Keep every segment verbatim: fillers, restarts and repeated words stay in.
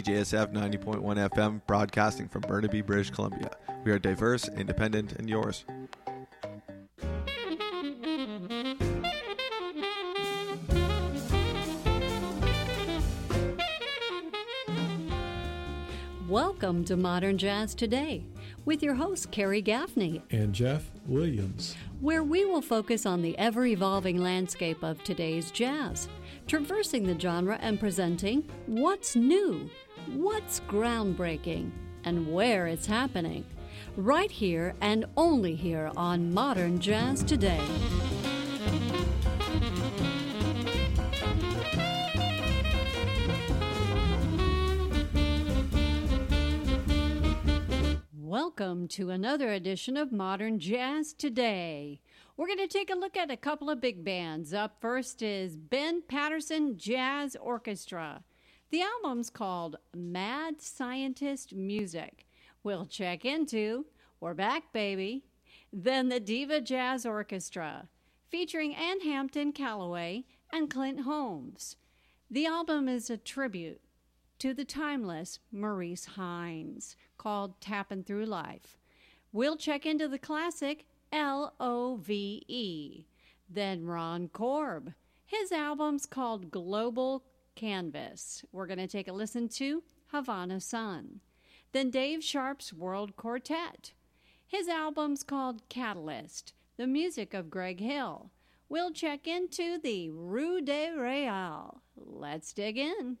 J S F ninety point one F M, broadcasting from Burnaby, British Columbia. We are diverse, independent, and yours. Welcome to Modern Jazz Today with your host, Carrie Gaffney and Jeff Williams, where we will focus on the ever-evolving landscape of today's jazz, traversing the genre and presenting what's new, what's groundbreaking, and where it's happening, right here and only here on Modern Jazz Today. Welcome to another edition of Modern Jazz Today. We're going to take a look at a couple of big bands. Up first is Ben Patterson Jazz Orchestra. The album's called Mad Scientist Music. We'll check into We're Back, Baby. Then the Diva Jazz Orchestra, featuring Ann Hampton Callaway and Clint Holmes. The album is a tribute to the timeless Maurice Hines, called Tappin' Through Life. We'll check into the classic L O V E. Then Ron Korb. His album's called Global Canvas. We're going to take a listen to Havana Sun. Then Dave Sharp's World Quartet. His album's called Catalyst, the music of Greg Hill. We'll check into the Rue de Real. Let's dig in.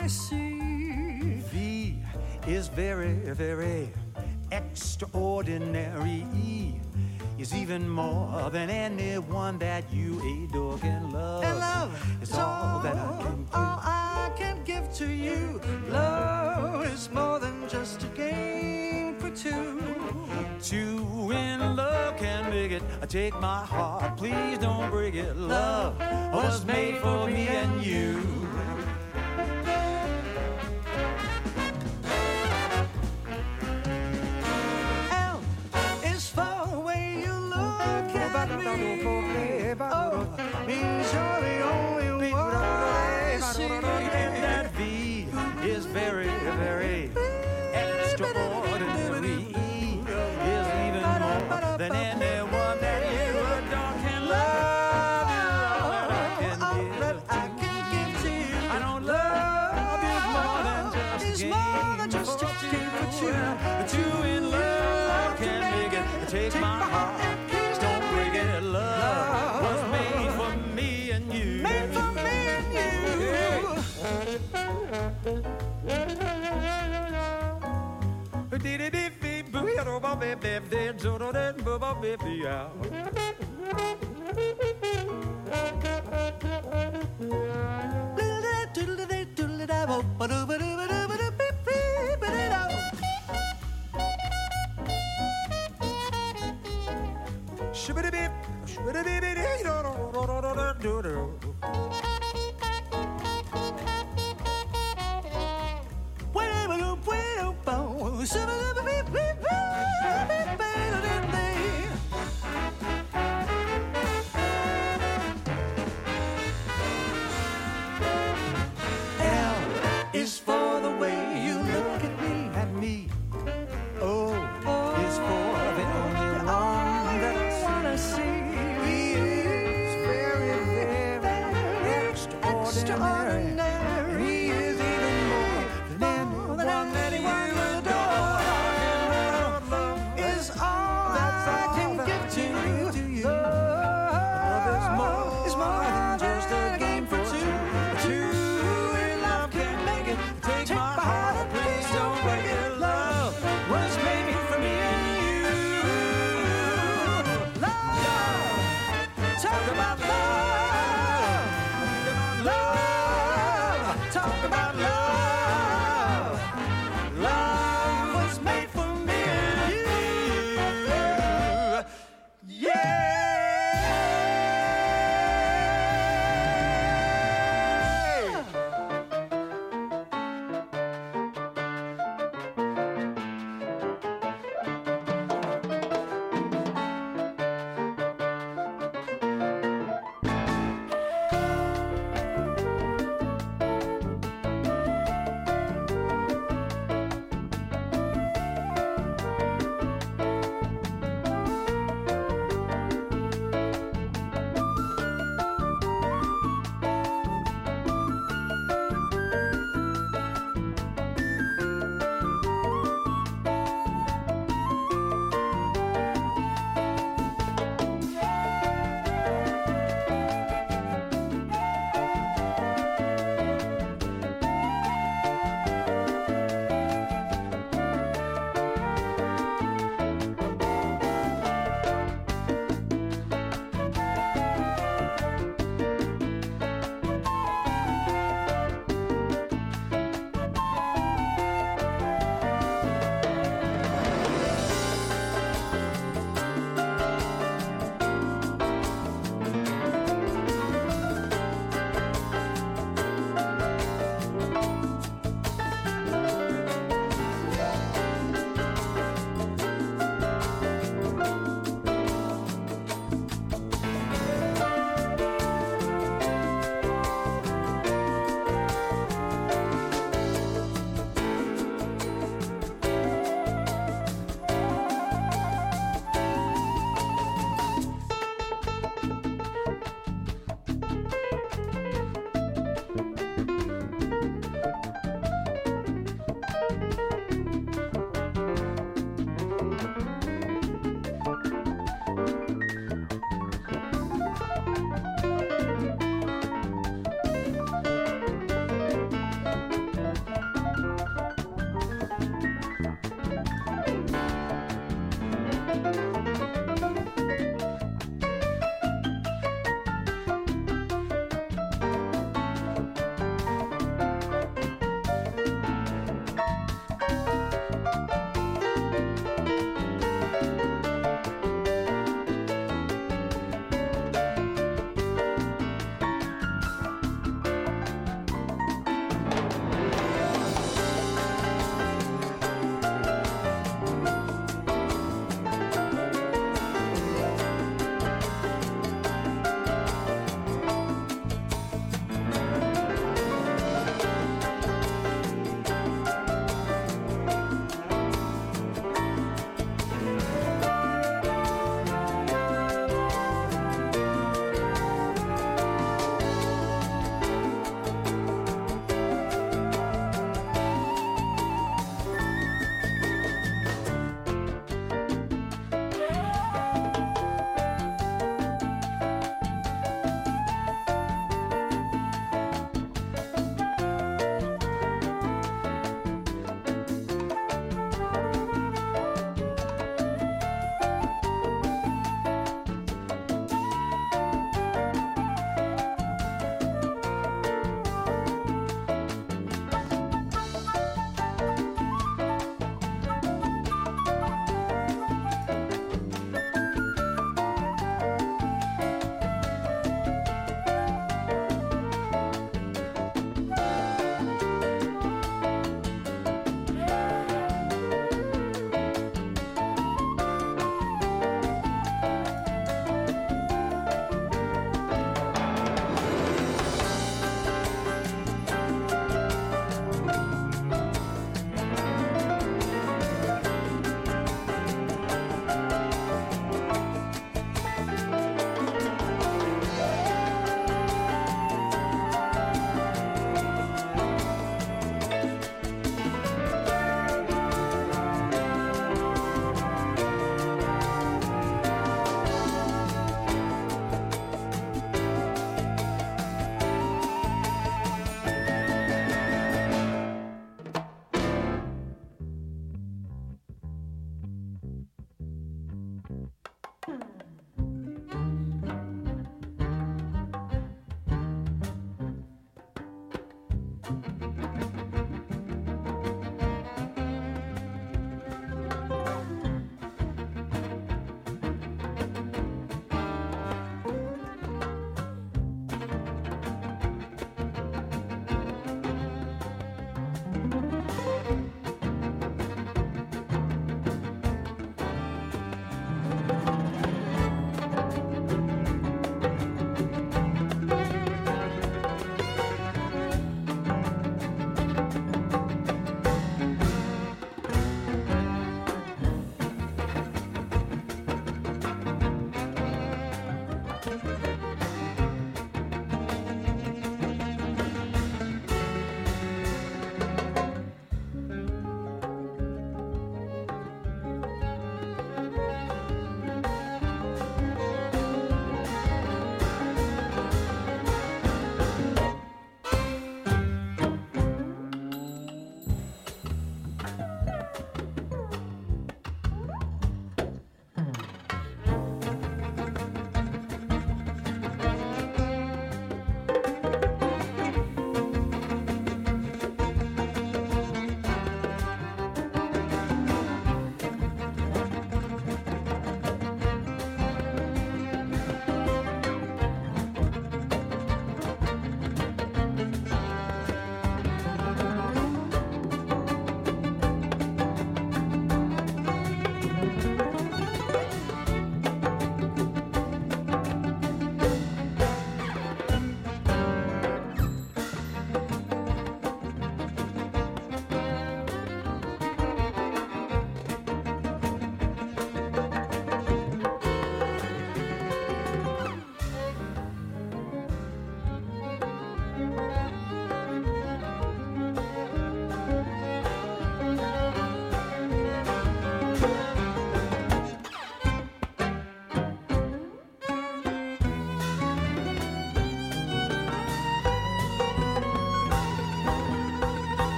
I see. V is very, very extraordinary. E is even more than anyone that you adore can love. And love is all that I can give. All I can give to you. Love is more than just a game for two. Two in love can make it. Take my heart, please don't break it. Love was made for me and you. L is for the way you look at me. Oh, means you're the only one I see. And that V is very, very extraordinary. E is even more than anyone that you adore can love. You all that I can give to you. I don't love you more than just a game for two. The two in love can make it. Take my heart, please don't break it. Love was made for me and you. Made for me and you. L is for the way you look at me, at me. O is for the only one that I wanna see. E is very, very extraordinary. E is even more than anyone you adore. Love is all that I can give to you. Love is more, is more than just a game for two. Two in love can make it. Take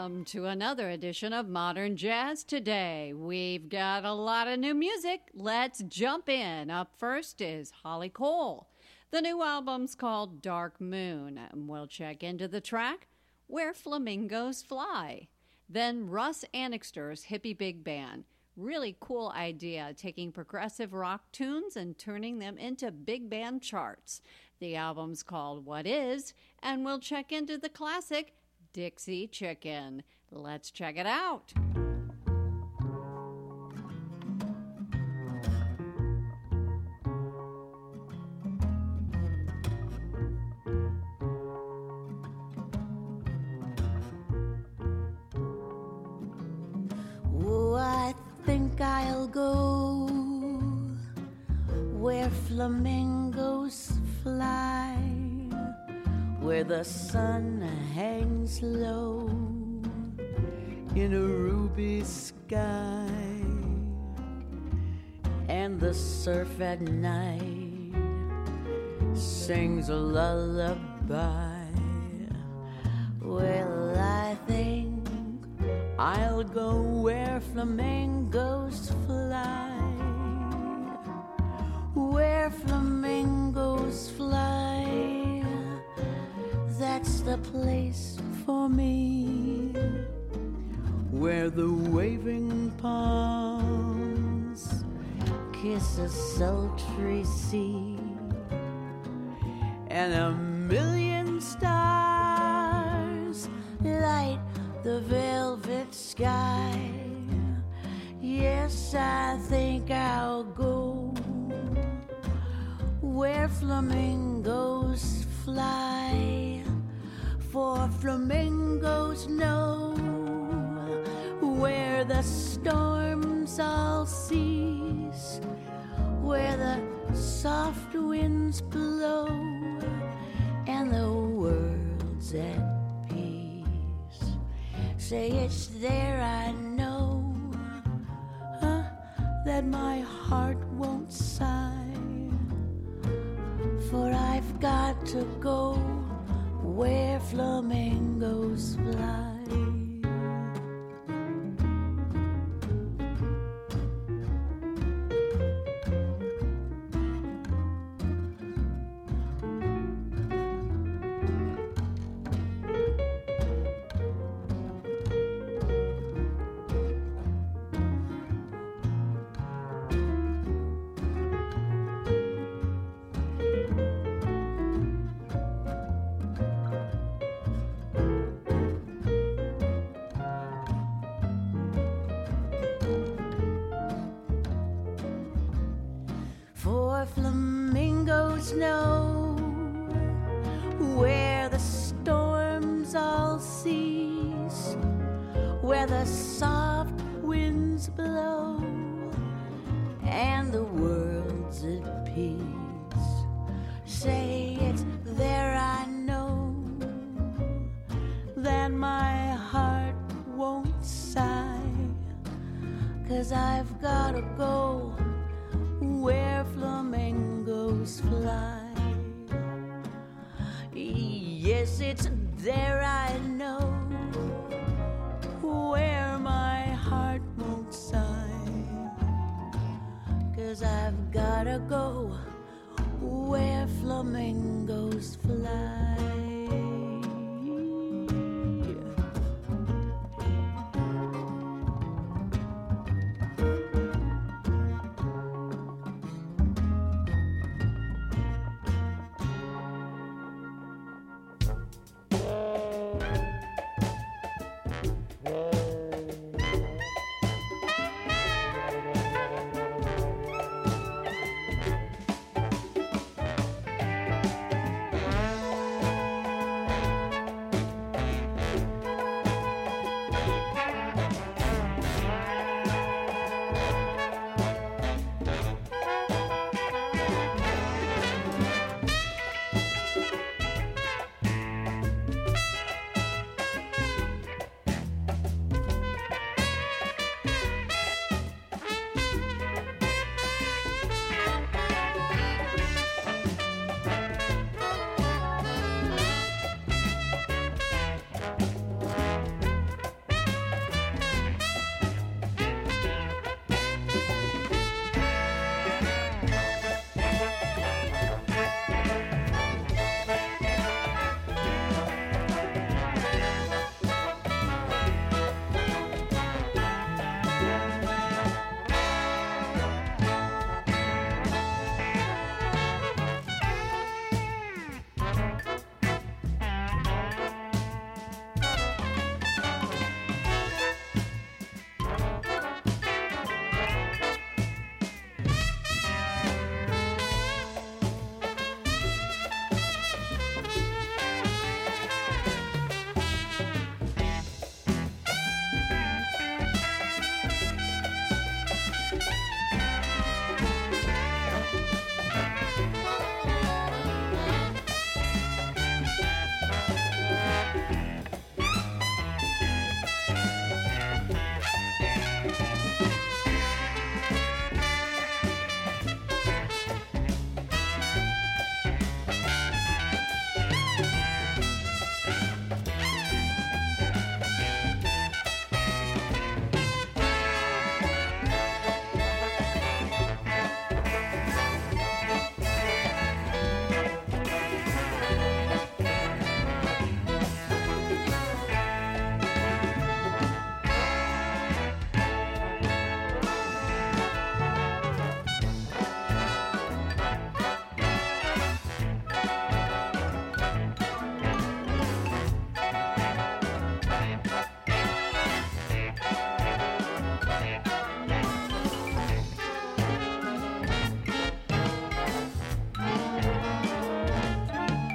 Welcome to another edition of Modern Jazz Today. We've got a lot of new music. Let's jump in. Up first is Holly Cole. The new album's called Dark Moon, and we'll check into the track Where Flamingos Fly. Then Russ Annixter's Hippie Big Band. Really cool idea, taking progressive rock tunes and turning them into big band charts. The album's called What Is, and we'll check into the classic Dixie Chicken. Let's check it out. Oh, I think I'll go where flamingos fly, where the sun hangs low in a ruby sky, and the surf at night sings a lullaby. Well, I think I'll go where flamingos fly, where flamingos fly. That's the place for me, where the waving palms kiss a sultry sea, and a million stars light the velvet sky. Yes, I think I'll go where flamingos fly, for flamingos know where the storms all cease, where the soft winds blow, and the world's at peace. Say it's there, I know, huh, that my heart won't sigh, for I've got to go where flamingos fly. Flamingos know where the storms all cease, where the soft winds blow, and the world's at peace. Say it's there, I know, that my heart won't sigh, 'cause I've gotta go where flamingos fly. Yes, it's there, I know, where my heart won't sigh, 'cause I've gotta go where flamingos